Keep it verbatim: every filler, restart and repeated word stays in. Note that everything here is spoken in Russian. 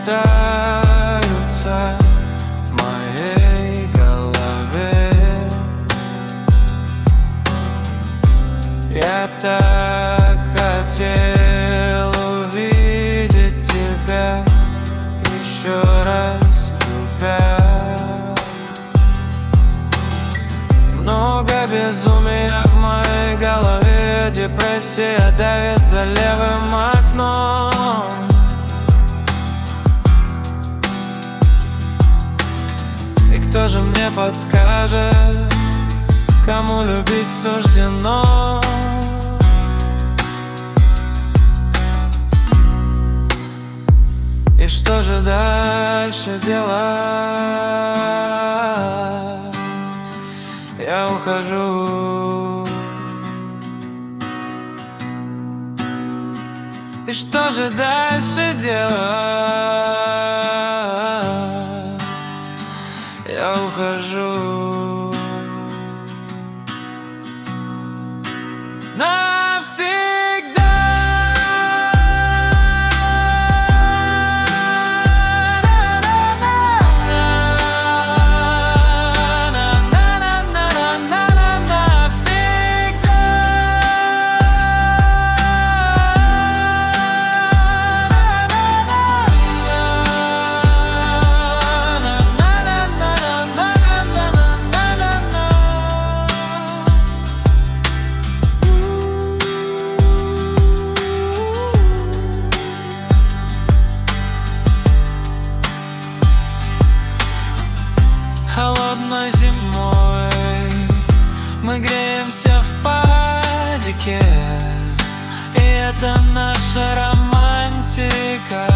рождаются в моей голове. Я так хотел увидеть тебя еще раз, любя. Много безумия в моей голове, депрессия давит за левым окном. И кто же мне подскажет, кому любить суждено? И что же дальше делать? Я ухожу. И что же дальше делать? Я ухожу. Навсегда. Холодной зимой мы греемся в падике, и это наша романтика.